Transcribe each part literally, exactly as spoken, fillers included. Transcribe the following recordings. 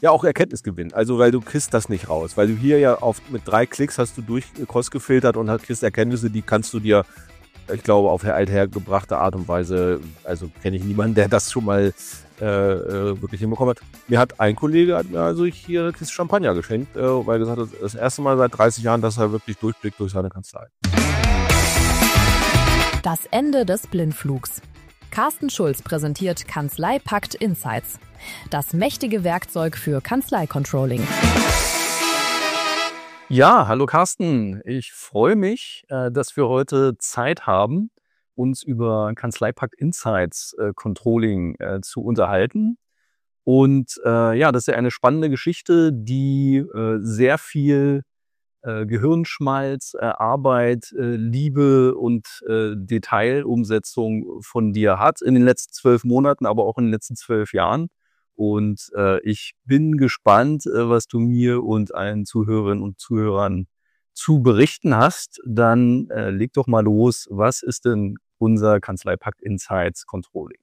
ja auch Erkenntnisgewinn. Also weil du kriegst das nicht raus. Weil du hier ja auf, mit drei Klicks hast du durch cross-gefiltert und kriegst Erkenntnisse, die kannst du dir, ich glaube, auf althergebrachte Art und Weise, also kenne ich niemanden, der das schon mal äh, äh, wirklich hinbekommen hat. Mir hat ein Kollege hat mir also hier eine Kiste Champagner geschenkt, äh, weil er gesagt hat, das erste Mal seit dreißig Jahren, dass er wirklich durchblickt durch seine Kanzlei. Das Ende des Blindflugs. Carsten Schulz präsentiert Kanzleipakt Insights. Das mächtige Werkzeug für Kanzlei-Controlling. Ja, hallo Carsten. Ich freue mich, äh, dass wir heute Zeit haben, uns über Kanzleipakt Insights äh, Controlling äh, zu unterhalten. Und äh, ja, das ist ja eine spannende Geschichte, die äh, sehr viel äh, Gehirnschmalz, äh, Arbeit, äh, Liebe und äh, Detailumsetzung von dir hat in den letzten zwölf Monaten, aber auch in den letzten zwölf Jahren. Und äh, ich bin gespannt, äh, was du mir und allen Zuhörerinnen und Zuhörern zu berichten hast. Dann äh, leg doch mal los. Was ist denn unser Kanzleipakt Insights Controlling?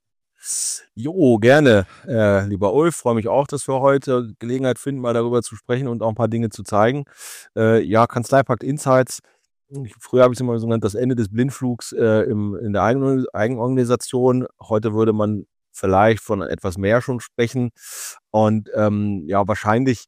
Jo, gerne, äh, lieber Ulf. Freue mich auch, dass wir heute Gelegenheit finden, mal darüber zu sprechen und auch ein paar Dinge zu zeigen. Äh, ja, Kanzleipakt Insights. Früher habe ich es immer so genannt, das Ende des Blindflugs äh, im, in der Eigen Eigenorganisation. Heute würde man vielleicht von etwas mehr schon sprechen. Und ähm, ja, wahrscheinlich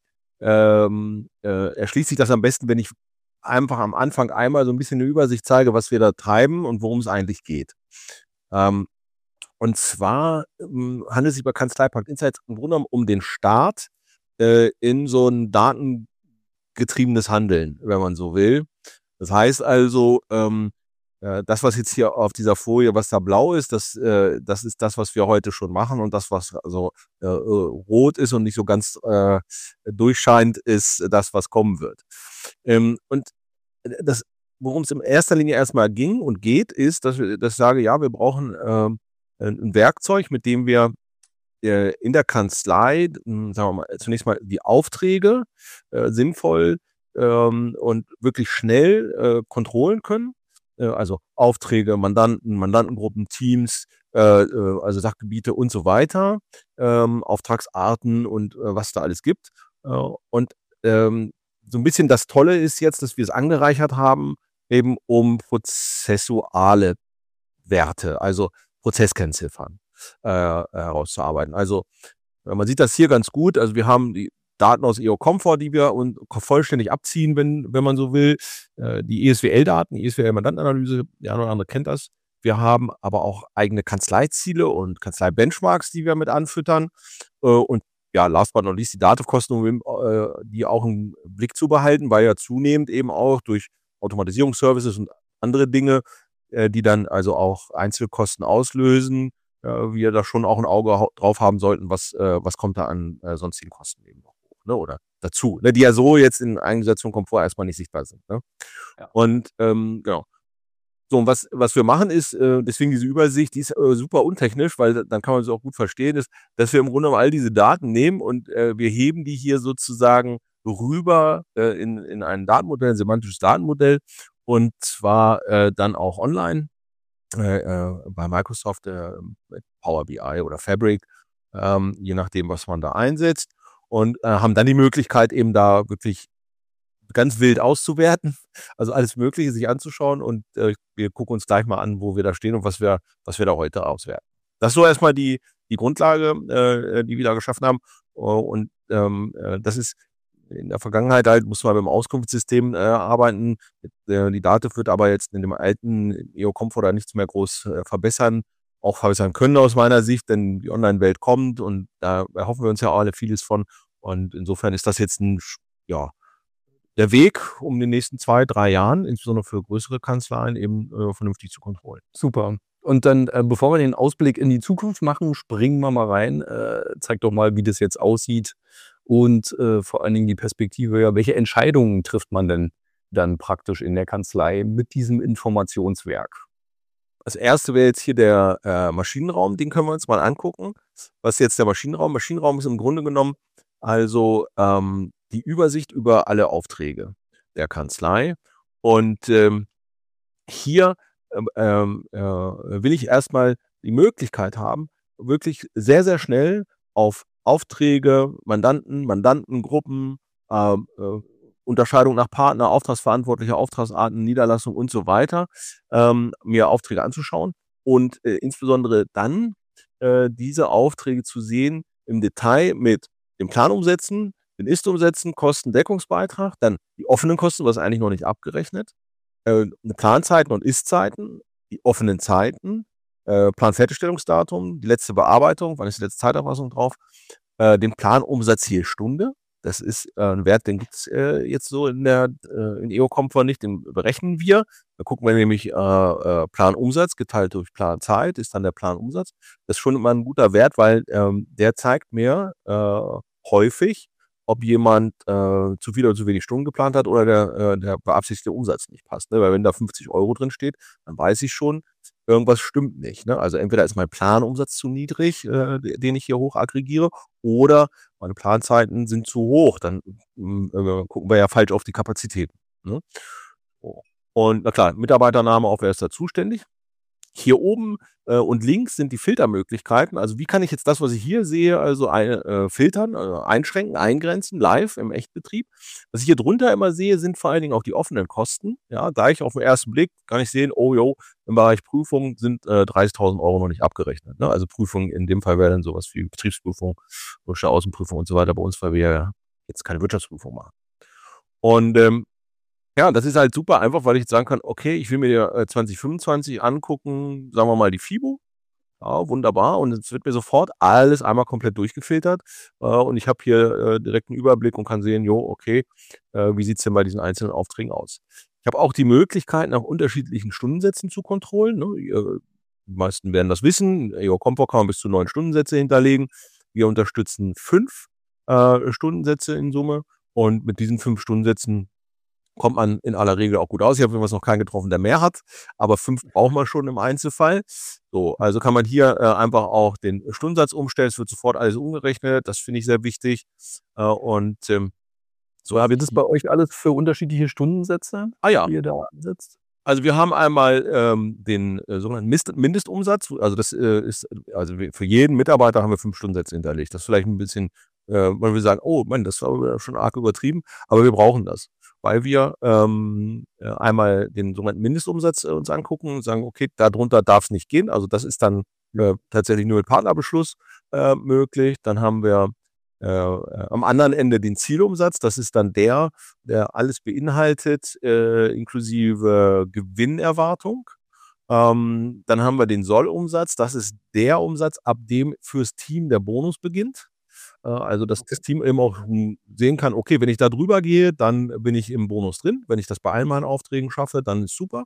ähm, äh, erschließt sich das am besten, wenn ich einfach am Anfang einmal so ein bisschen eine Übersicht zeige, was wir da treiben und worum es eigentlich geht. Ähm, und zwar ähm, handelt es sich bei Kanzleipakt Insights im Grunde genommen um den Start äh, in so ein datengetriebenes Handeln, wenn man so will. Das heißt also, ähm, das, was jetzt hier auf dieser Folie, was da blau ist, das, äh, das ist das, was wir heute schon machen, und das, was also äh, rot ist und nicht so ganz äh, durchscheint, ist das, was kommen wird. Ähm, und das, worum es in erster Linie erstmal ging und geht, ist, dass, wir, dass ich sage, ja, wir brauchen äh, ein Werkzeug, mit dem wir äh, in der Kanzlei, sagen wir mal, zunächst mal die Aufträge äh, sinnvoll ähm, und wirklich schnell äh, kontrollieren können. Also Aufträge, Mandanten, Mandantengruppen, Teams, äh, also Sachgebiete und so weiter, ähm, Auftragsarten und äh, was da alles gibt. Äh, und ähm, so ein bisschen das Tolle ist jetzt, dass wir es angereichert haben, eben um prozessuale Werte, also Prozesskennziffern äh, herauszuarbeiten. Also man sieht das hier ganz gut. Also wir haben die Daten aus E O Comfort, die wir und vollständig abziehen, wenn, wenn man so will. Äh, die E S W L-Daten, E S W L-Mandantenanalyse, der eine oder andere kennt das. Wir haben aber auch eigene Kanzleiziele und Kanzlei-Benchmarks, die wir mit anfüttern. Äh, und ja, last but not least die Dativkosten, um äh, die auch im Blick zu behalten, weil ja zunehmend eben auch durch Automatisierungsservices und andere Dinge, äh, die dann also auch Einzelkosten auslösen, äh, wir da schon auch ein Auge drauf haben sollten, was, äh, was kommt da an äh, sonstigen Kosten eben noch. Ne, oder dazu, ne, die ja so jetzt in Eigengesetzung Komfort erstmal nicht sichtbar sind. Ne? Ja. Und ähm, genau. So, und was, was wir machen ist, äh, deswegen diese Übersicht, die ist äh, super untechnisch, weil dann kann man es auch gut verstehen, ist, dass wir im Grunde all diese Daten nehmen und äh, wir heben die hier sozusagen rüber äh, in, in ein Datenmodell, ein semantisches Datenmodell, und zwar äh, dann auch online äh, äh, bei Microsoft äh, mit Power B I oder Fabric, ähm, je nachdem, was man da einsetzt. Und äh, haben dann die Möglichkeit, eben da wirklich ganz wild auszuwerten, also alles Mögliche sich anzuschauen. Und äh, wir gucken uns gleich mal an, wo wir da stehen und was wir, was wir da heute auswerten. Das ist so erstmal die, die Grundlage, äh, die wir da geschaffen haben. Und ähm, äh, das ist in der Vergangenheit halt, muss man mit dem Auskunftssystem äh, arbeiten. Äh, die Dativ wird aber jetzt in dem alten E O Comfort da nichts mehr groß äh, verbessern. Auch verbessern können aus meiner Sicht, denn die Online-Welt kommt und da erhoffen wir uns ja alle vieles von. Und insofern ist das jetzt ein, ja, der Weg, um in den nächsten zwei, drei Jahren, insbesondere für größere Kanzleien, eben äh, vernünftig zu kontrollieren. Super. Und dann, äh, bevor wir den Ausblick in die Zukunft machen, springen wir mal rein. Äh, zeig doch mal, wie das jetzt aussieht und äh, vor allen Dingen die Perspektive. Ja, welche Entscheidungen trifft man denn dann praktisch in der Kanzlei mit diesem Informationswerk? Das erste wäre jetzt hier der äh, Maschinenraum, den können wir uns mal angucken. Was ist jetzt der Maschinenraum? Maschinenraum ist im Grunde genommen also ähm, die Übersicht über alle Aufträge der Kanzlei. Und ähm, hier ähm, äh, will ich erstmal die Möglichkeit haben, wirklich sehr, sehr schnell auf Aufträge, Mandanten, Mandantengruppen, äh, äh, Unterscheidung nach Partner, Auftragsverantwortlicher, Auftragsarten, Niederlassung und so weiter, ähm, mir Aufträge anzuschauen und äh, insbesondere dann äh, diese Aufträge zu sehen im Detail mit dem Plan umsetzen, den Ist-Umsetzen, Kostendeckungsbeitrag, dann die offenen Kosten, was eigentlich noch nicht abgerechnet, äh, Planzeiten und Ist-Zeiten, die offenen Zeiten, äh, Planfertigstellungsdatum, die letzte Bearbeitung, wann ist die letzte Zeiterfassung drauf, äh, den Planumsatz je Stunde. Das ist äh, ein Wert, den gibt es äh, jetzt so in der äh, in E O-Comfort nicht, den berechnen wir. Da gucken wir nämlich äh, äh, Planumsatz geteilt durch Planzeit, ist dann der Planumsatz. Das ist schon immer ein guter Wert, weil ähm, der zeigt mir äh, häufig, ob jemand äh, zu viel oder zu wenig Stunden geplant hat oder der, äh, der beabsichtigte Umsatz nicht passt. Ne? Weil wenn da fünfzig Euro drin steht, dann weiß ich schon, irgendwas stimmt nicht. Ne? Also entweder ist mein Planumsatz zu niedrig, äh, den ich hier hoch aggregiere, oder meine Planzeiten sind zu hoch. Dann äh, gucken wir ja falsch auf die Kapazitäten. Ne? Und na klar, Mitarbeitername, auch wer ist da zuständig? Hier oben äh, und links sind die Filtermöglichkeiten. Also wie kann ich jetzt das, was ich hier sehe, also ein, äh, filtern, äh, einschränken, eingrenzen, live im Echtbetrieb. Was ich hier drunter immer sehe, sind vor allen Dingen auch die offenen Kosten. Ja, gleich auf den ersten Blick kann ich sehen, oh jo, im Bereich Prüfung sind äh, dreißigtausend Euro noch nicht abgerechnet. Ne? Also Prüfung in dem Fall wäre dann sowas wie Betriebsprüfung, logische Außenprüfung und so weiter. Bei uns, weil wir ja jetzt keine Wirtschaftsprüfung machen. Und ähm, ja, das ist halt super einfach, weil ich jetzt sagen kann, okay, ich will mir äh, zwanzig fünfundzwanzig angucken, sagen wir mal die FIBO. Ja, wunderbar. Und es wird mir sofort alles einmal komplett durchgefiltert. Äh, und ich habe hier äh, direkt einen Überblick und kann sehen, jo, okay, äh, wie sieht es denn bei diesen einzelnen Aufträgen aus? Ich habe auch die Möglichkeit, nach unterschiedlichen Stundensätzen zu kontrollieren. Ne? Ihr, die meisten werden das wissen. E O-Comfort kann man bis zu neun Stundensätze hinterlegen. Wir unterstützen fünf äh, Stundensätze in Summe. Und mit diesen fünf Stundensätzen kommt man in aller Regel auch gut aus. Ich habe übrigens noch keinen getroffen, der mehr hat, aber fünf braucht man schon im Einzelfall. So, also kann man hier äh, einfach auch den Stundensatz umstellen. Es wird sofort alles umgerechnet. Das finde ich sehr wichtig. Äh, und ähm, so habe ich Wird das bei euch alles für unterschiedliche Stundensätze, Ah ja. die ihr da ansetzt? Also wir haben einmal ähm, den äh, sogenannten Mist- Mindestumsatz. Also das äh, ist, also wir- für jeden Mitarbeiter haben wir fünf Stundensätze hinterlegt. Das ist vielleicht ein bisschen, äh, man will sagen, oh Mann, das war schon arg übertrieben, aber wir brauchen das, weil wir ähm, äh, einmal den sogenannten Mindestumsatz äh, uns angucken und sagen, okay, darunter darf es nicht gehen. Also das ist dann äh, tatsächlich nur mit Partnerbeschluss äh, möglich. Dann haben wir äh, äh, am anderen Ende den Zielumsatz. Das ist dann der, der alles beinhaltet, äh, inklusive Gewinnerwartung. Ähm, dann haben wir den Sollumsatz. Das ist der Umsatz, ab dem fürs Team der Bonus beginnt. Äh, also, dass das Team eben auch hm, sehen kann, okay, wenn ich da drüber gehe, dann bin ich im Bonus drin. Wenn ich das bei all meinen Aufträgen schaffe, dann ist super.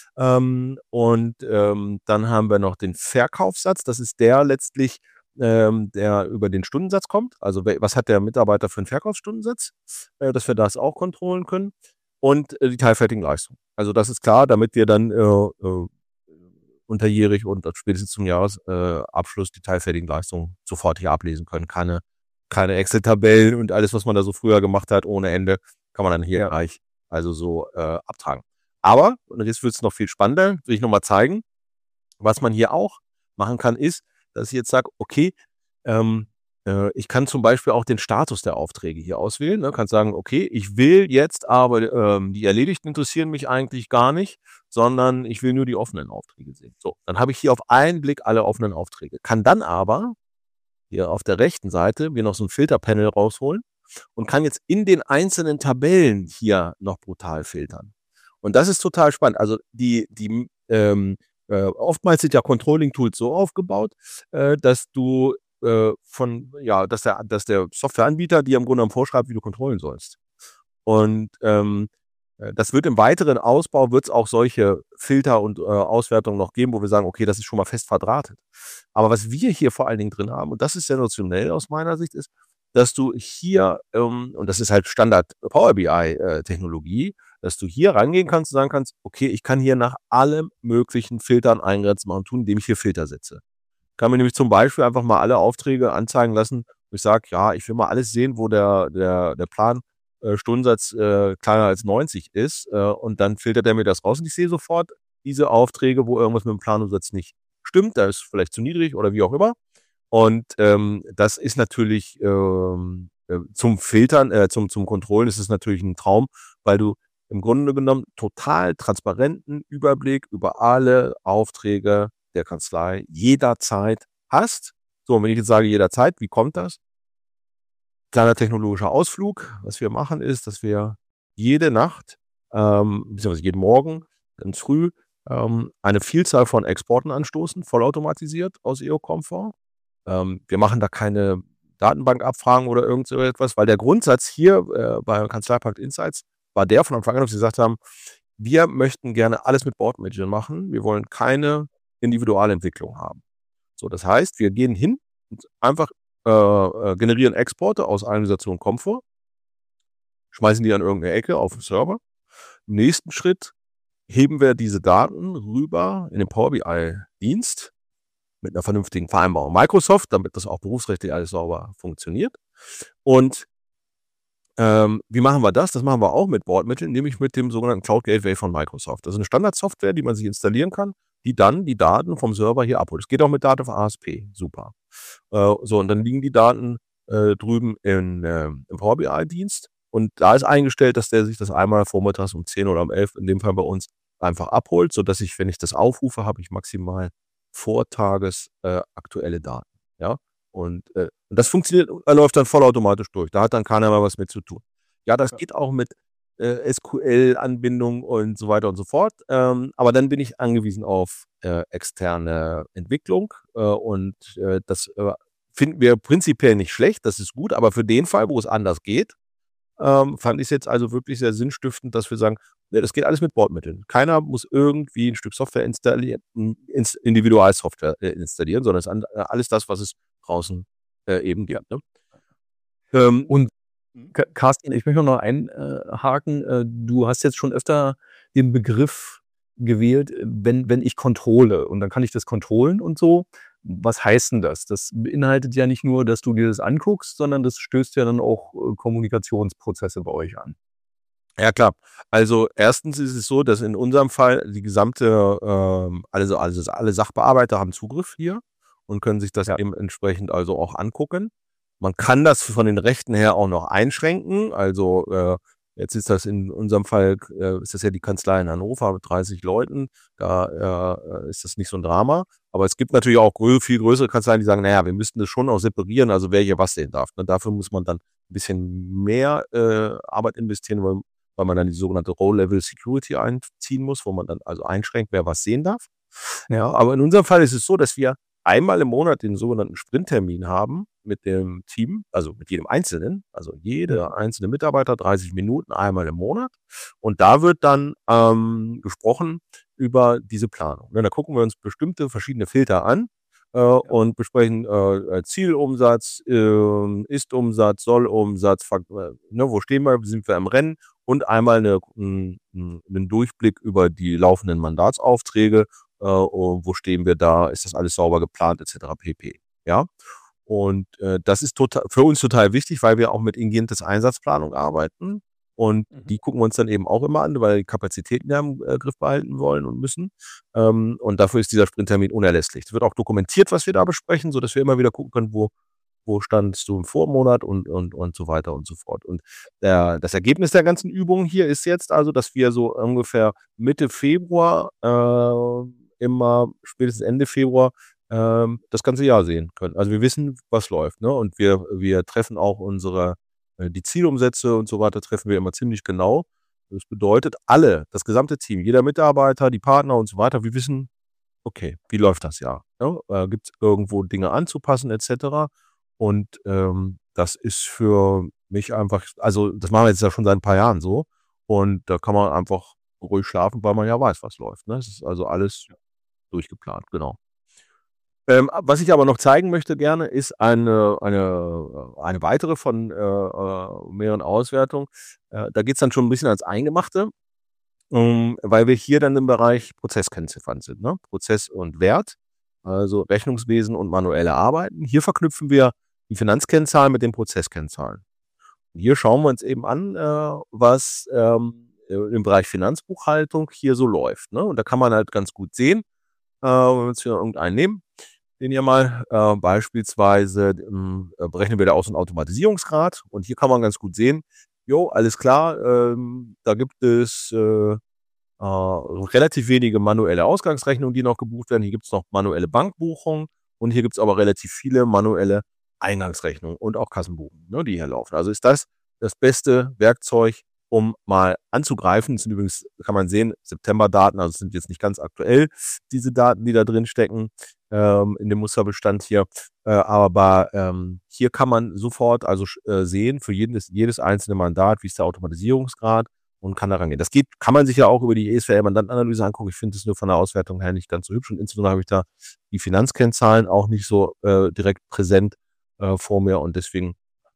Ähm, und ähm, dann haben wir noch den Verkaufssatz. Das ist der letztlich, ähm, der über den Stundensatz kommt. Also we- was hat der Mitarbeiter für einen Verkaufsstundensatz, äh, dass wir das auch kontrollieren können. Und äh, die teilfertigen Leistungen. Also das ist klar, damit wir dann äh, äh, unterjährig und spätestens zum Jahresabschluss äh, Abschluss die teilfertigen Leistungen sofort hier ablesen können. Keine, keine Excel-Tabellen und alles, was man da so früher gemacht hat, ohne Ende, kann man dann hier Ja. gleich also so äh, abtragen. Aber, und jetzt wird es noch viel spannender, will ich nochmal zeigen, was man hier auch machen kann, ist, dass ich jetzt sage, okay, ähm, äh, ich kann zum Beispiel auch den Status der Aufträge hier auswählen. Ne? Kann sagen, okay, ich will jetzt aber, ähm, die Erledigten interessieren mich eigentlich gar nicht, sondern ich will nur die offenen Aufträge sehen. So, dann habe ich hier auf einen Blick alle offenen Aufträge. Kann dann aber hier auf der rechten Seite mir noch so ein Filterpanel rausholen und kann jetzt in den einzelnen Tabellen hier noch brutal filtern. Und das ist total spannend. Also die, die ähm, äh, oftmals sind ja Controlling-Tools so aufgebaut, äh, dass du äh, von, ja, dass der, dass der Softwareanbieter dir im Grunde genommen vorschreibt, wie du controllen sollst. Und ähm, äh, das wird im weiteren Ausbau, wird es auch solche Filter und äh, Auswertungen noch geben, wo wir sagen, okay, das ist schon mal fest verdrahtet. Aber was wir hier vor allen Dingen drin haben, und das ist sensationell aus meiner Sicht, ist, dass du hier, ähm, und das ist halt Standard Power B I-Technologie, dass du hier rangehen kannst und sagen kannst, okay, ich kann hier nach allem möglichen Filtern eingrenzen machen tun, indem ich hier Filter setze. Kann mir nämlich zum Beispiel einfach mal alle Aufträge anzeigen lassen, wo ich sage, ja, ich will mal alles sehen, wo der, der, der Plan äh, Stundensatz äh, kleiner als neunzig ist, äh, und dann filtert er mir das raus und ich sehe sofort diese Aufträge, wo irgendwas mit dem Planumsatz nicht stimmt, da ist vielleicht zu niedrig oder wie auch immer. Und ähm, das ist natürlich ähm, äh, zum Filtern, äh, zum, zum Kontrollen ist es natürlich ein Traum, weil du im Grunde genommen total transparenten Überblick über alle Aufträge der Kanzlei jederzeit hast. So, und wenn ich jetzt sage jederzeit, wie kommt das? Kleiner technologischer Ausflug. Was wir machen ist, dass wir jede Nacht, ähm, beziehungsweise jeden Morgen, ganz früh, ähm, eine Vielzahl von Exporten anstoßen, vollautomatisiert aus E O-Comfort. Ähm, wir machen da keine Datenbankabfragen oder irgend so etwas, weil der Grundsatz hier äh, bei Kanzleipakt Insights war der von Anfang an, dass sie gesagt haben, wir möchten gerne alles mit Bordmitteln machen. Wir wollen keine Individualentwicklung haben. So, das heißt, wir gehen hin und einfach äh, äh, generieren Exporte aus Organisation Komfort, schmeißen die an irgendeine Ecke auf den Server. Im nächsten Schritt heben wir diese Daten rüber in den Power B I-Dienst mit einer vernünftigen Vereinbarung Microsoft, damit das auch berufsrechtlich alles sauber funktioniert. Und ähm, wie machen wir das? Das machen wir auch mit Bordmitteln, nämlich mit dem sogenannten Cloud Gateway von Microsoft. Das ist eine Standardsoftware, die man sich installieren kann, die dann die Daten vom Server hier abholt. Es geht auch mit Daten von A S P. Super. Äh, so, und dann liegen die Daten äh, drüben in, äh, im Power B I-Dienst. Und da ist eingestellt, dass der sich das einmal vormittags um zehn oder um elf, in dem Fall bei uns, einfach abholt, sodass ich, wenn ich das aufrufe, habe ich maximal vortages äh, aktuelle Daten. Ja? Und, äh, und das funktioniert, äh, läuft dann vollautomatisch durch. Da hat dann keiner mehr was mit zu tun. Ja, das Ja. geht auch mit äh, S Q L-Anbindung und so weiter und so fort. Ähm, aber dann bin ich angewiesen auf äh, externe Entwicklung. Äh, und äh, das äh, finden wir prinzipiell nicht schlecht. Das ist gut. Aber für den Fall, wo es anders geht, ähm, fand ich es jetzt also wirklich sehr sinnstiftend, dass wir sagen, ne, das geht alles mit Bordmitteln. Keiner muss irgendwie ein Stück Software installieren, ins Individualsoftware äh, installieren, sondern es ist an, äh, alles das, was es draußen äh, eben gibt. Ne? Ähm, Und Ka- Carsten, ich möchte noch einhaken. Äh, du hast jetzt schon öfter den Begriff gewählt, äh, wenn, wenn ich kontrolle und dann kann ich das kontrollen und so. Was heißt denn das? Das beinhaltet ja nicht nur, dass du dir das anguckst, sondern das stößt ja dann auch äh, Kommunikationsprozesse bei euch an. Ja, klar. Also erstens ist es so, dass in unserem Fall die gesamte, ähm, also, also alle Sachbearbeiter haben Zugriff hier und können sich das Ja. eben entsprechend also auch angucken. Man kann das von den Rechten her auch noch einschränken. Also äh, jetzt ist das in unserem Fall, äh, ist das ja die Kanzlei in Hannover mit dreißig Leuten. Da äh, ist das nicht so ein Drama. Aber es gibt natürlich auch grö viel größere Kanzleien, die sagen, naja, wir müssten das schon auch separieren, also wer hier was sehen darf. Und dafür muss man dann ein bisschen mehr äh, Arbeit investieren, weil weil man dann die sogenannte Row-Level-Security einziehen muss, wo man dann also einschränkt, wer was sehen darf. Ja, aber in unserem Fall ist es so, dass wir einmal im Monat den sogenannten Sprinttermin haben mit dem Team, also mit jedem Einzelnen, also jeder einzelne Mitarbeiter, dreißig Minuten, einmal im Monat. Und da wird dann ähm, gesprochen über diese Planung. Ne, da gucken wir uns bestimmte verschiedene Filter an äh, und besprechen äh, Zielumsatz, äh, Ist-Umsatz, Soll-Umsatz, Fakt- äh, ne, wo stehen wir, sind wir im Rennen und einmal eine, n- n- einen Durchblick über die laufenden Mandatsaufträge, äh, und wo stehen wir da, ist das alles sauber geplant, et cetera pp. Ja, und äh, das ist total, für uns total wichtig, weil wir auch mit Ingentes Einsatzplanung arbeiten. Und Mhm. die gucken wir uns dann eben auch immer an, weil wir die Kapazitäten ja im äh, Griff behalten wollen und müssen. Ähm, und dafür ist dieser Sprinttermin unerlässlich. Es wird auch dokumentiert, was wir da besprechen, sodass wir immer wieder gucken können, wo, wo standst du im Vormonat und, und, und so weiter und so fort. Und der, das Ergebnis der ganzen Übung hier ist jetzt also, dass wir so ungefähr Mitte Februar, äh, immer spätestens Ende Februar, ähm, das ganze Jahr sehen können. Also wir wissen, was läuft. Ne? Und wir, wir treffen auch unsere, äh, die Zielumsätze und so weiter, treffen wir immer ziemlich genau. Das bedeutet, alle, das gesamte Team, jeder Mitarbeiter, die Partner und so weiter, wir wissen, okay, wie läuft das Jahr? Ne? Äh, Gibt es irgendwo Dinge anzupassen et cetera. Und ähm, das ist für mich einfach, also das machen wir jetzt ja schon seit ein paar Jahren so. Und da kann man einfach ruhig schlafen, weil man ja weiß, was läuft. Ne? Es ist also alles durchgeplant, genau. Ähm, was ich aber noch zeigen möchte gerne, ist eine, eine, eine weitere von äh, äh, mehreren Auswertungen. Äh, da geht es dann schon ein bisschen ans Eingemachte, ähm, weil wir hier dann im Bereich Prozesskennziffern sind. Ne? Prozess und Wert, also Rechnungswesen und manuelle Arbeiten. Hier verknüpfen wir die Finanzkennzahlen mit den Prozesskennzahlen. Und hier schauen wir uns eben an, äh, was ähm, im Bereich Finanzbuchhaltung hier so läuft. Ne? Und da kann man halt ganz gut sehen, äh, wenn wir uns hier irgendeinen nehmen, den ihr mal. Äh, beispielsweise ähm, äh, berechnen wir da auch so einen Automatisierungsgrad. Und hier kann man ganz gut sehen, jo, alles klar, ähm, da gibt es äh, äh, relativ wenige manuelle Ausgangsrechnungen, die noch gebucht werden. Hier gibt es noch manuelle Bankbuchungen und hier gibt es aber relativ viele manuelle Eingangsrechnungen und auch Kassenbuchungen, ne, die hier laufen. Also ist das das beste Werkzeug, um mal anzugreifen. Das sind übrigens, kann man sehen, September-Daten, also es sind jetzt nicht ganz aktuell, diese Daten, die da drin stecken, ähm, in dem Musterbestand hier. Äh, aber ähm, hier kann man sofort also äh, sehen, für jedes, jedes einzelne Mandat, wie ist der Automatisierungsgrad und kann da rangehen. Das geht, kann man sich ja auch über die E S V L-Mandantenanalyse angucken. Ich finde es nur von der Auswertung her nicht ganz so hübsch und insbesondere habe ich da die Finanzkennzahlen auch nicht so äh, direkt präsent äh, vor mir und deswegen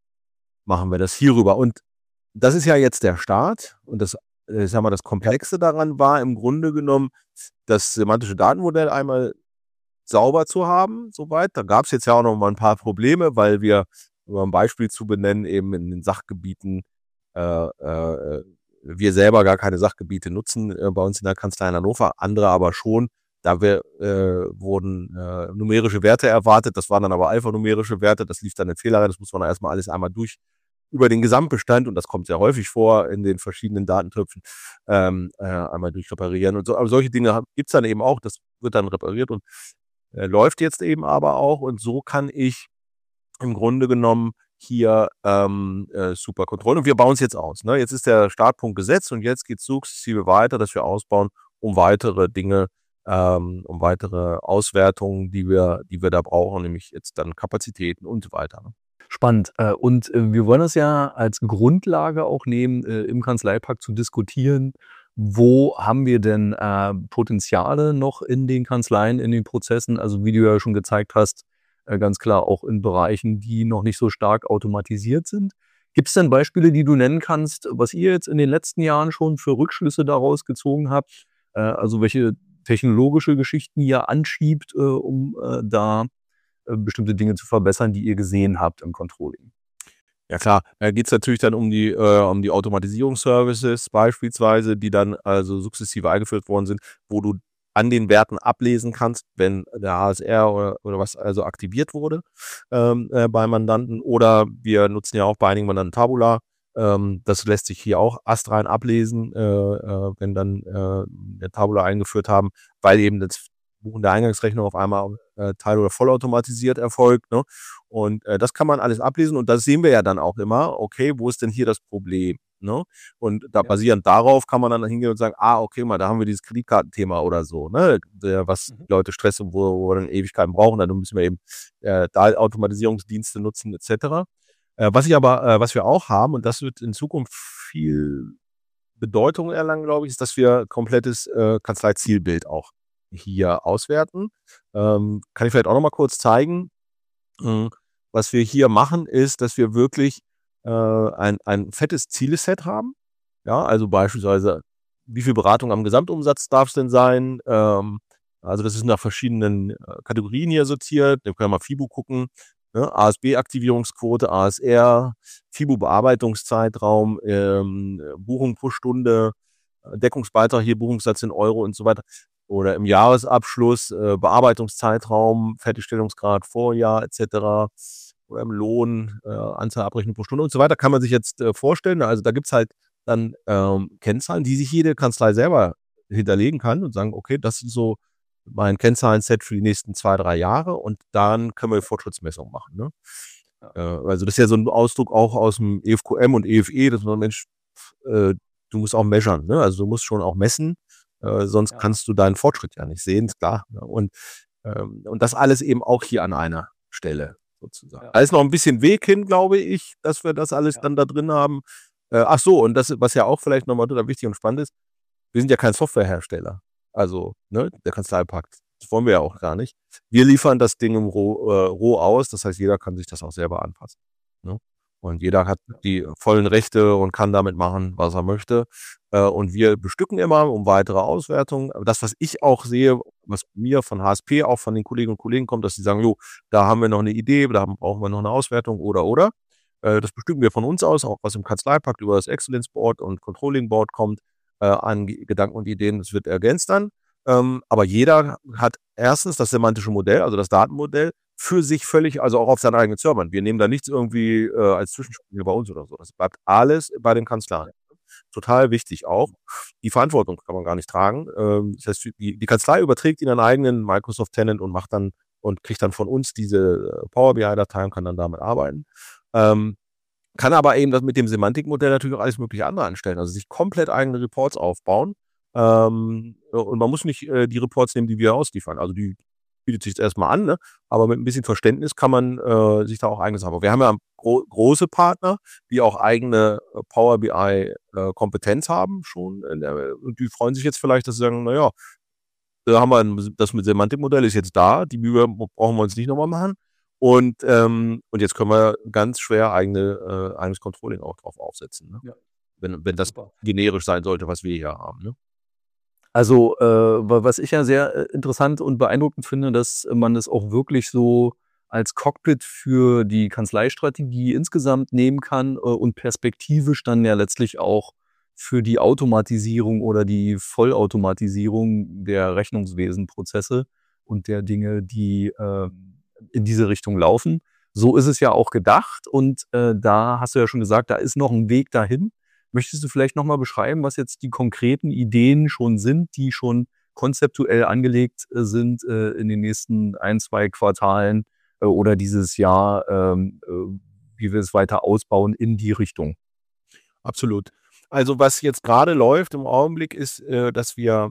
machen wir das hierüber. Und das ist ja jetzt der Start und das, ich sag mal, das Komplexe daran war im Grunde genommen, das semantische Datenmodell einmal sauber zu haben, soweit. Da gab es jetzt ja auch noch mal ein paar Probleme, weil wir, um ein Beispiel zu benennen, eben in den Sachgebieten äh, äh, wir selber gar keine Sachgebiete nutzen äh, bei uns in der Kanzlei in Hannover, andere aber schon. Da wir, äh, wurden äh, numerische Werte erwartet, das waren dann aber alphanumerische Werte, das lief dann in Fehler rein, das muss man erstmal alles einmal durch über den Gesamtbestand, und das kommt sehr häufig vor in den verschiedenen Datentöpfen, ähm, äh, einmal durchreparieren und so. Aber solche Dinge gibt's dann eben auch, das wird dann repariert und äh, läuft jetzt eben aber auch, und so kann ich im Grunde genommen hier ähm, äh, super kontrollieren. Und wir bauen es jetzt aus. Ne? Jetzt ist der Startpunkt gesetzt und jetzt geht es sukzessive weiter, dass wir ausbauen, um weitere Dinge, ähm, um weitere Auswertungen, die wir, die wir da brauchen, nämlich jetzt dann Kapazitäten und so weiter. Ne? Spannend. Äh, Und äh, wir wollen das ja als Grundlage auch nehmen, äh, im Kanzleipakt zu diskutieren, wo haben wir denn äh, Potenziale noch in den Kanzleien, in den Prozessen? Also wie du ja schon gezeigt hast, äh, ganz klar auch in Bereichen, die noch nicht so stark automatisiert sind. Gibt es denn Beispiele, die du nennen kannst, was ihr jetzt in den letzten Jahren schon für Rückschlüsse daraus gezogen habt? Äh, Also welche technologische Geschichten ihr anschiebt, äh, um äh, da äh, bestimmte Dinge zu verbessern, die ihr gesehen habt im Controlling? Ja klar, da geht es natürlich dann um die, äh, um die Automatisierungsservices beispielsweise, die dann also sukzessive eingeführt worden sind, wo du an den Werten ablesen kannst, wenn der H S R oder, oder was also aktiviert wurde ähm, äh, bei Mandanten. Oder wir nutzen ja auch bei einigen Mandanten Tabula. Ähm, das lässt sich hier auch astrein ablesen, äh, äh, wenn dann äh, der Tabula eingeführt haben, weil eben das Buchen der Eingangsrechnung auf einmal äh, teil- oder vollautomatisiert erfolgt. Ne? Und äh, das kann man alles ablesen und das sehen wir ja dann auch immer. Okay, wo ist denn hier das Problem? Ne? Und da Ja. basierend darauf kann man dann hingehen und sagen, ah, okay, mal, da haben wir dieses Kreditkartenthema oder so, ne? Der, was Mhm. die Leute stressen, wo, wo wir dann Ewigkeiten brauchen, dann müssen wir eben äh, da Automatisierungsdienste nutzen, et cetera. Äh, was ich aber, äh, was wir auch haben, und das wird in Zukunft viel Bedeutung erlangen, glaube ich, ist, dass wir komplettes äh, Kanzlei-Zielbild auch hier auswerten. Ähm, kann ich vielleicht auch noch mal kurz zeigen. Mm, Was wir hier machen, ist, dass wir wirklich äh, ein, ein fettes Zieleset haben. Ja, also beispielsweise, wie viel Beratung am Gesamtumsatz darf es denn sein? Ähm, also das ist nach verschiedenen äh, Kategorien hier sortiert. Da können wir mal FIBU gucken. Ne? A S B-Aktivierungsquote, A S R, FIBU-Bearbeitungszeitraum, ähm, Buchung pro Stunde, äh, Deckungsbeitrag hier, Buchungssatz in Euro und so weiter. Oder im Jahresabschluss, äh, Bearbeitungszeitraum, Fertigstellungsgrad, Vorjahr et cetera. Oder im Lohn, äh, Anzahl Abrechnung pro Stunde und so weiter, kann man sich jetzt äh, vorstellen. Also da gibt's halt dann ähm, Kennzahlen, die sich jede Kanzlei selber hinterlegen kann und sagen, okay, das ist so mein Kennzahlenset für die nächsten zwei, drei Jahre und dann können wir Fortschrittsmessungen machen. Ne? Ja. Äh, also das ist ja so ein Ausdruck auch aus dem E F Q M und E F E, dass man, Mensch, äh, du musst auch measuren. Ne? Also du musst schon auch messen, äh, sonst Ja. kannst du deinen Fortschritt ja nicht sehen, ist klar. Ne? Und, ähm, und das alles eben auch hier an einer Stelle sozusagen. Ja. Da ist noch ein bisschen Weg hin, glaube ich, dass wir das alles Ja. dann da drin haben. Äh, ach so, und das, was ja auch vielleicht nochmal total wichtig und spannend ist, wir sind ja kein Softwarehersteller. Also, ne, der Kanzleipakt. Das wollen wir ja auch gar nicht. Wir liefern das Ding im Roh, äh, roh aus, das heißt, jeder kann sich das auch selber anpassen. Ne? Und jeder hat die vollen Rechte und kann damit machen, was er möchte. Äh, und wir bestücken immer um weitere Auswertungen. Aber das, was ich auch sehe, was mir von H S P, auch von den Kolleginnen und Kollegen kommt, dass sie sagen, jo, da haben wir noch eine Idee, da brauchen wir noch eine Auswertung oder, oder. Äh, das bestücken wir von uns aus, auch was im Kanzleipakt über das Excellence Board und Controlling Board kommt, äh, an Ge- Gedanken und Ideen. Das wird ergänzt dann. Ähm, aber jeder hat erstens das semantische Modell, also das Datenmodell, für sich völlig, also auch auf seinen eigenen Servern. Wir nehmen da nichts irgendwie äh, als Zwischenspiel bei uns oder so. Das bleibt alles bei den Kanzleien. Total wichtig auch. Die Verantwortung kann man gar nicht tragen. Ähm, das heißt, die, die Kanzlei überträgt ihnen einen eigenen Microsoft Tenant und macht dann und kriegt dann von uns diese Power B I-Datei und kann dann damit arbeiten. Ähm, kann aber eben das mit dem Semantikmodell natürlich auch alles mögliche andere anstellen. Also sich komplett eigene Reports aufbauen. Ähm, und man muss nicht äh, die Reports nehmen, die wir ausliefern. Also die bietet sich erstmal an, ne? Aber mit ein bisschen Verständnis kann man äh, sich da auch eigenes haben. Wir haben ja gro große Partner, die auch eigene äh, Power B I-Kompetenz äh, haben schon. Der, und die freuen sich jetzt vielleicht, dass sie sagen, naja, da haben wir ein, das mit Semantikmodell ist jetzt da, die Mühe brauchen wir uns nicht nochmal machen. Und, ähm, und jetzt können wir ganz schwer eigene, äh, eigenes Controlling auch drauf aufsetzen, ne? Ja. Wenn, wenn das Super. generisch sein sollte, was wir hier haben. Ne? Also, äh, was ich ja sehr interessant und beeindruckend finde, dass man das auch wirklich so als Cockpit für die Kanzleistrategie insgesamt nehmen kann äh, und perspektivisch dann ja letztlich auch für die Automatisierung oder die Vollautomatisierung der Rechnungswesenprozesse und der Dinge, die äh, in diese Richtung laufen. So ist es ja auch gedacht und äh, da hast du ja schon gesagt, da ist noch ein Weg dahin. Möchtest du vielleicht nochmal beschreiben, was jetzt die konkreten Ideen schon sind, die schon konzeptuell angelegt äh, sind äh, in den nächsten ein, zwei Quartalen äh, oder dieses Jahr, ähm, äh, wie wir es weiter ausbauen in die Richtung? Absolut. Also was jetzt gerade läuft im Augenblick ist, äh, dass wir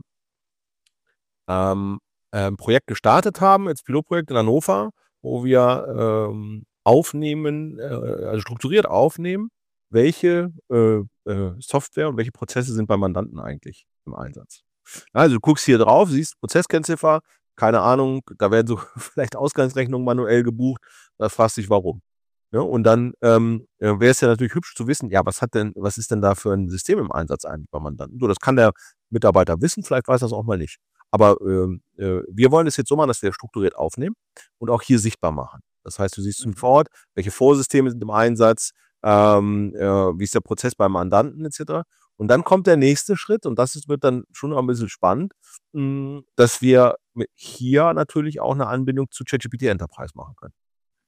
ähm, ein Projekt gestartet haben, als Pilotprojekt in Hannover, wo wir ähm, aufnehmen, äh, also strukturiert aufnehmen, welche äh, äh, Software und welche Prozesse sind beim Mandanten eigentlich im Einsatz. Also du guckst hier drauf, siehst Prozesskennziffer, keine Ahnung, da werden so vielleicht Ausgangsrechnungen manuell gebucht, da fragst du dich, warum. Ja, und dann ähm, wäre es ja natürlich hübsch zu wissen, ja, was hat denn, was ist denn da für ein System im Einsatz eigentlich beim Mandanten? So, das kann der Mitarbeiter wissen, vielleicht weiß er es auch mal nicht. Aber ähm, äh, wir wollen es jetzt so machen, dass wir strukturiert aufnehmen und auch hier sichtbar machen. Das heißt, du siehst sofort, welche Vorsysteme sind im Einsatz, ähm, äh, wie ist der Prozess beim Mandanten et cetera. Und dann kommt der nächste Schritt und das ist, wird dann schon noch ein bisschen spannend, mh, dass wir hier natürlich auch eine Anbindung zu ChatGPT Enterprise machen können.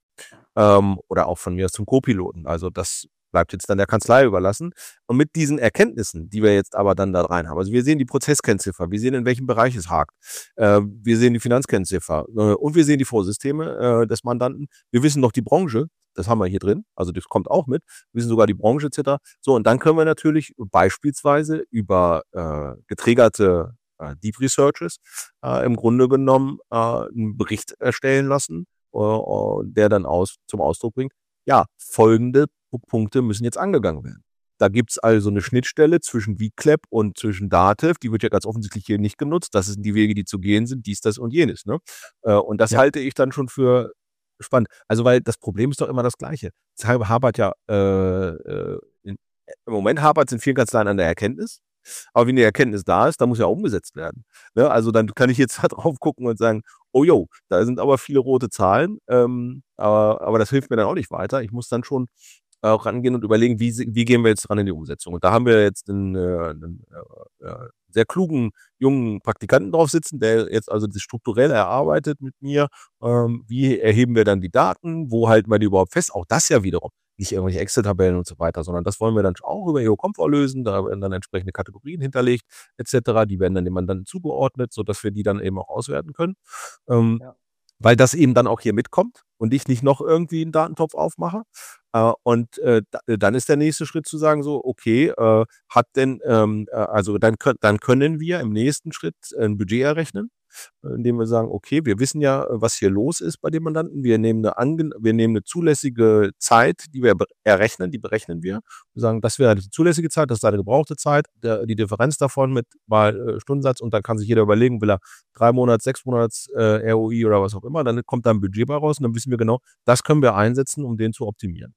Ähm, oder auch von mir aus zum Co-Piloten. Also das bleibt jetzt dann der Kanzlei überlassen. Und mit diesen Erkenntnissen, die wir jetzt aber dann da rein haben, also wir sehen die Prozesskennziffer, wir sehen, in welchem Bereich es hakt, äh, wir sehen die Finanzkennziffer äh, und wir sehen die Vorsysteme äh, des Mandanten. Wir wissen noch die Branche, das haben wir hier drin, also das kommt auch mit, wir wissen sogar die Branche et cetera. So, und dann können wir natürlich beispielsweise über äh, getriggerte äh, Deep Researches äh, im Grunde genommen äh, einen Bericht erstellen lassen, äh, der dann aus, zum Ausdruck bringt, ja, folgende Punkte müssen jetzt angegangen werden. Da gibt es also eine Schnittstelle zwischen V C L A P und zwischen Datev, die wird ja ganz offensichtlich hier nicht genutzt. Das sind die Wege, die zu gehen sind, dies, das und jenes. Ne? Äh, und das ja. halte ich dann schon für spannend. Also, weil das Problem ist doch immer das Gleiche. Es hapert ja, äh, äh, in, im Moment hapert es in vielen Kanzleien an der Erkenntnis. Aber wenn die Erkenntnis da ist, dann muss ja auch umgesetzt werden. Ne? Also dann kann ich jetzt da drauf gucken und sagen, oh jo, da sind aber viele rote Zahlen, ähm, aber, aber das hilft mir dann auch nicht weiter. Ich muss dann schon auch rangehen und überlegen, wie, wie gehen wir jetzt ran in die Umsetzung. Und da haben wir jetzt einen, äh, einen äh, sehr klugen, jungen Praktikanten drauf sitzen, der jetzt also das strukturell erarbeitet mit mir, ähm, wie erheben wir dann die Daten, wo halten wir die überhaupt fest, auch das ja wiederum. Nicht irgendwelche Excel-Tabellen und so weiter, sondern das wollen wir dann auch über E O-Komfort lösen, da werden dann entsprechende Kategorien hinterlegt, et cetera. Die werden dann dem Mandanten zugeordnet, sodass wir die dann eben auch auswerten können. Ähm, ja. Weil das eben dann auch hier mitkommt und ich nicht noch irgendwie einen Datentopf aufmache. Äh, und äh, dann ist der nächste Schritt zu sagen, so, okay, äh, hat denn, ähm, also dann, dann können wir im nächsten Schritt ein Budget errechnen, indem wir sagen, okay, wir wissen ja, was hier los ist bei dem Mandanten. Wir nehmen eine, ange wir nehmen eine zulässige Zeit, die wir errechnen, die berechnen wir. Wir sagen, das wäre die zulässige Zeit, das ist eine gebrauchte Zeit, der, die Differenz davon mit mal äh, Stundensatz und dann kann sich jeder überlegen, will er drei Monats, sechs Monats äh, R O I oder was auch immer, dann kommt da ein Budget bei raus und dann wissen wir genau, das können wir einsetzen, um den zu optimieren.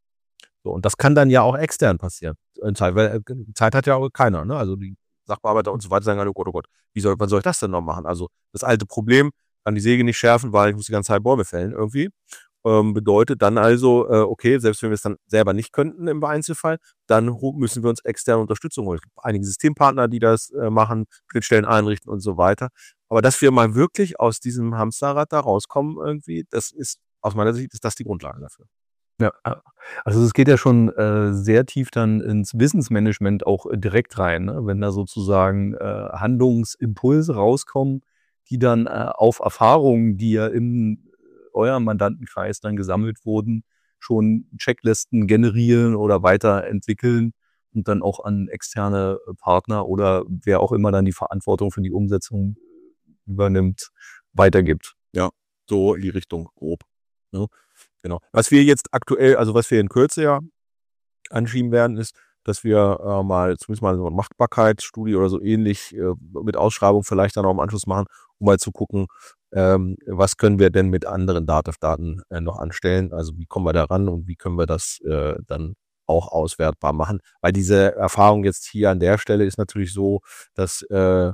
So, und das kann dann ja auch extern passieren. Zeit, weil Zeit hat ja auch keiner, ne? Also die Sachbearbeiter und so weiter sagen, oh Gott, oh Gott, wie soll, wann soll ich das denn noch machen? Also das alte Problem, kann die Säge nicht schärfen, weil ich muss die ganze Zeit Bäume fällen irgendwie. Ähm, bedeutet dann also, äh, okay, selbst wenn wir es dann selber nicht könnten im Einzelfall, dann müssen wir uns externe Unterstützung holen. Es gibt einige Systempartner, die das äh, machen, Schnittstellen einrichten und so weiter. Aber dass wir mal wirklich aus diesem Hamsterrad da rauskommen irgendwie, das ist aus meiner Sicht ist das die Grundlage dafür. Ja, also es geht ja schon äh, sehr tief dann ins Wissensmanagement auch äh, direkt rein, ne? Wenn da sozusagen äh, Handlungsimpulse rauskommen, die dann äh, auf Erfahrungen, die ja im eurem Mandantenkreis dann gesammelt wurden, schon Checklisten generieren oder weiterentwickeln und dann auch an externe Partner oder wer auch immer dann die Verantwortung für die Umsetzung übernimmt, weitergibt. Ja, so in die Richtung grob. Ne? Genau. Was wir jetzt aktuell, also was wir in Kürze ja anschieben werden, ist, dass wir äh, mal zumindest mal so eine Machbarkeitsstudie oder so ähnlich äh, mit Ausschreibung vielleicht dann auch im Anschluss machen, um mal zu gucken, ähm, was können wir denn mit anderen Datev-Daten äh, noch anstellen? Also wie kommen wir da ran und wie können wir das äh, dann auch auswertbar machen? Weil diese Erfahrung jetzt hier an der Stelle ist natürlich so, dass äh,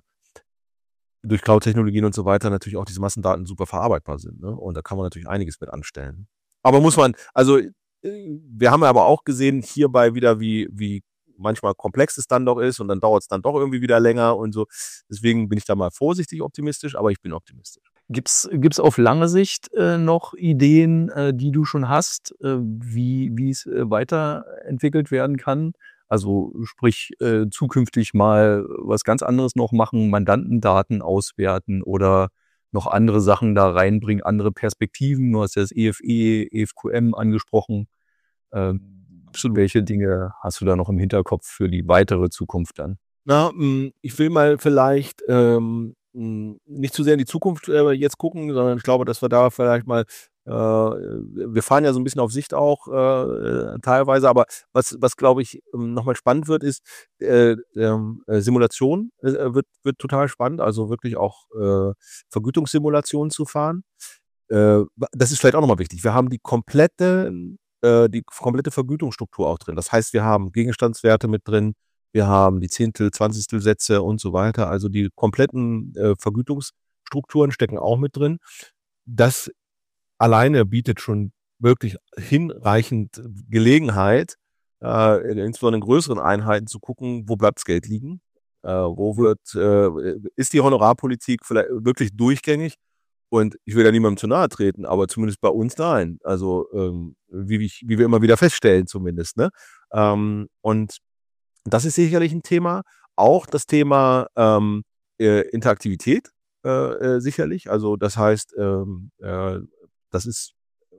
durch Cloud-Technologien und so weiter natürlich auch diese Massendaten super verarbeitbar sind. Ne? Und da kann man natürlich einiges mit anstellen. Aber muss man, also äh, wir haben aber auch gesehen hierbei wieder, wie, wie manchmal komplex es dann doch ist und dann dauert es dann doch irgendwie wieder länger und so. Deswegen bin ich da mal vorsichtig optimistisch, aber ich bin optimistisch. Gibt's gibt's auf lange Sicht äh, noch Ideen, äh, die du schon hast, äh, wie wie es äh, weiterentwickelt werden kann? Also sprich äh, zukünftig mal was ganz anderes noch machen, Mandantendaten auswerten oder noch andere Sachen da reinbringen, andere Perspektiven. Du hast ja das E F E, E F Q M angesprochen. Ähm, welche Dinge hast du da noch im Hinterkopf für die weitere Zukunft dann? Na, mh, ich will mal vielleicht ähm, mh, nicht zu sehr in die Zukunft äh, jetzt gucken, sondern ich glaube, dass wir da vielleicht mal, äh, wir fahren ja so ein bisschen auf Sicht auch äh, teilweise, aber was, was glaube ich ähm, nochmal spannend wird, ist äh, ähm, äh, Simulation äh, wird, wird total spannend, also wirklich auch äh, Vergütungssimulationen zu fahren. Äh, das ist vielleicht auch nochmal wichtig. Wir haben die komplette, äh, die komplette Vergütungsstruktur auch drin. Das heißt, wir haben Gegenstandswerte mit drin, wir haben die Zehntel-, Zwanzigstel-Sätze und so weiter. Also die kompletten äh, Vergütungsstrukturen stecken auch mit drin. Das alleine bietet schon wirklich hinreichend Gelegenheit, äh, insbesondere in größeren Einheiten zu gucken, wo bleibt das Geld liegen, äh, wo wird, äh, ist die Honorarpolitik vielleicht wirklich durchgängig? Und ich will da niemandem zu nahe treten, aber zumindest bei uns nein. Also ähm, wie, wie, wie wir immer wieder feststellen zumindest. Ne? Ähm, und das ist sicherlich ein Thema. Auch das Thema ähm, äh, Interaktivität äh, äh, sicherlich. Also das heißt, ähm, äh, das ist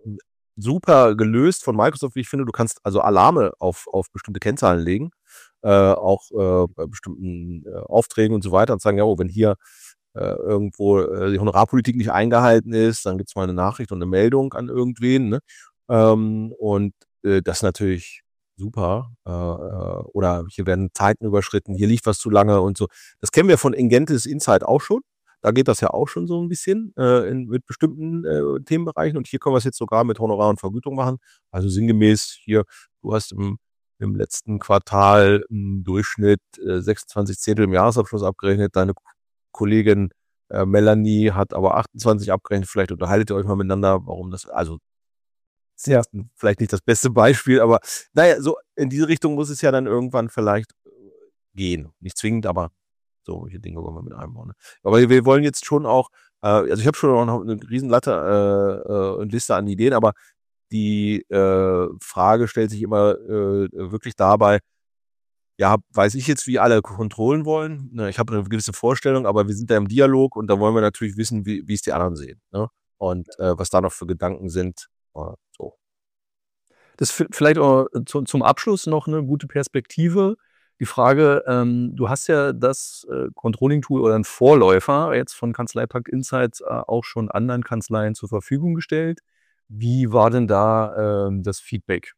super gelöst von Microsoft, wie ich finde. Du kannst also Alarme auf, auf bestimmte Kennzahlen legen, äh, auch äh, bei bestimmten äh, Aufträgen und so weiter und sagen, ja, oh, wenn hier äh, irgendwo äh, die Honorarpolitik nicht eingehalten ist, dann gibt es mal eine Nachricht und eine Meldung an irgendwen. Ne? Ähm, und äh, das ist natürlich super. Äh, äh, oder hier werden Zeiten überschritten, hier liegt was zu lange und so. Das kennen wir von Ingentis Insight auch schon. Da geht das ja auch schon so ein bisschen äh, in, mit bestimmten äh, Themenbereichen. Und hier können wir es jetzt sogar mit Honorar und Vergütung machen. Also sinngemäß hier, du hast im, im letzten Quartal im Durchschnitt äh, sechsundzwanzig Zehntel im Jahresabschluss abgerechnet. Deine Kollegin äh, Melanie hat aber achtundzwanzig abgerechnet. Vielleicht unterhaltet ihr euch mal miteinander, warum das, also ja, vielleicht nicht das beste Beispiel, aber naja, so in diese Richtung muss es ja dann irgendwann vielleicht gehen. Nicht zwingend, aber solche Dinge wollen wir mit einbauen. Ne? Aber wir wollen jetzt schon auch, äh, also ich habe schon noch eine riesen Latte äh, äh, und Liste an Ideen, aber die äh, Frage stellt sich immer äh, wirklich dabei, ja, weiß ich jetzt, wie alle Kontrollen wollen? Ne, ich habe eine gewisse Vorstellung, aber wir sind da im Dialog und da wollen wir natürlich wissen, wie wie es die anderen sehen. Ne? Und äh, was da noch für Gedanken sind. Äh, so. Das ist vielleicht auch zu, zum Abschluss noch eine gute Perspektive. Die Frage, ähm, du hast ja das äh, Controlling-Tool oder ein Vorläufer jetzt von Kanzleipakt Insights äh, auch schon anderen Kanzleien zur Verfügung gestellt. Wie war denn da ähm, das Feedback?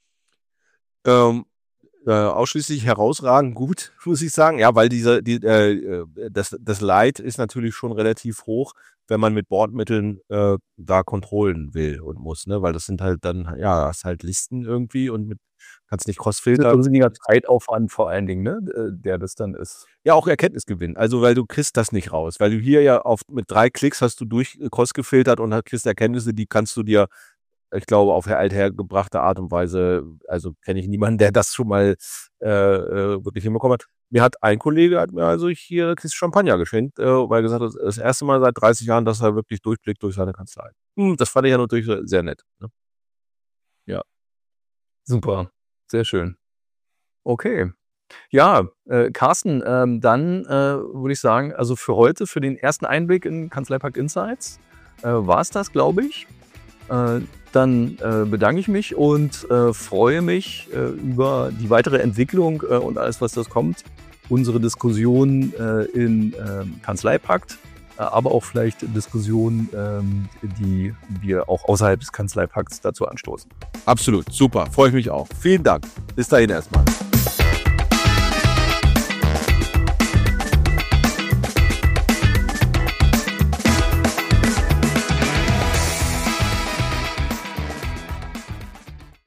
Ähm, äh, ausschließlich herausragend gut, muss ich sagen. Ja, weil diese, die, äh, das, das Leid ist natürlich schon relativ hoch, wenn man mit Bordmitteln äh, da kontrollen will und muss, ne? Weil das sind halt dann, ja, das ist halt Listen irgendwie und mit kannst nicht Crossfilter. Das ist irrsinniger Zeitaufwand vor allen Dingen, ne? Der das dann ist. Ja, auch Erkenntnisgewinn. Also, weil du kriegst das nicht raus. Weil du hier ja auf mit drei Klicks hast du durch Cross gefiltert und kriegst Erkenntnisse, die kannst du dir ich glaube, auf althergebrachte Art und Weise, also kenne ich niemanden, der das schon mal äh, äh, wirklich hinbekommen hat. Mir hat ein Kollege hat mir also hier eine Kiste Champagner geschenkt, äh, weil er gesagt hat, das erste Mal seit dreißig Jahren, dass er wirklich durchblickt durch seine Kanzlei. Hm, das fand ich ja natürlich sehr nett. Ne? Ja. Super. Sehr schön. Okay. Ja, äh, Carsten, ähm, dann äh, würde ich sagen, also für heute, für den ersten Einblick in Kanzleipakt Insights, äh, war es das, glaube ich. Äh, dann äh, bedanke ich mich und äh, freue mich äh, über die weitere Entwicklung äh, und alles, was das kommt. Unsere Diskussion äh, in äh, Kanzleipakt, äh, aber auch vielleicht Diskussionen, ähm, die wir auch außerhalb des Kanzleipakts dazu anstoßen. Absolut, super, freue ich mich auch. Vielen Dank. Bis dahin erstmal.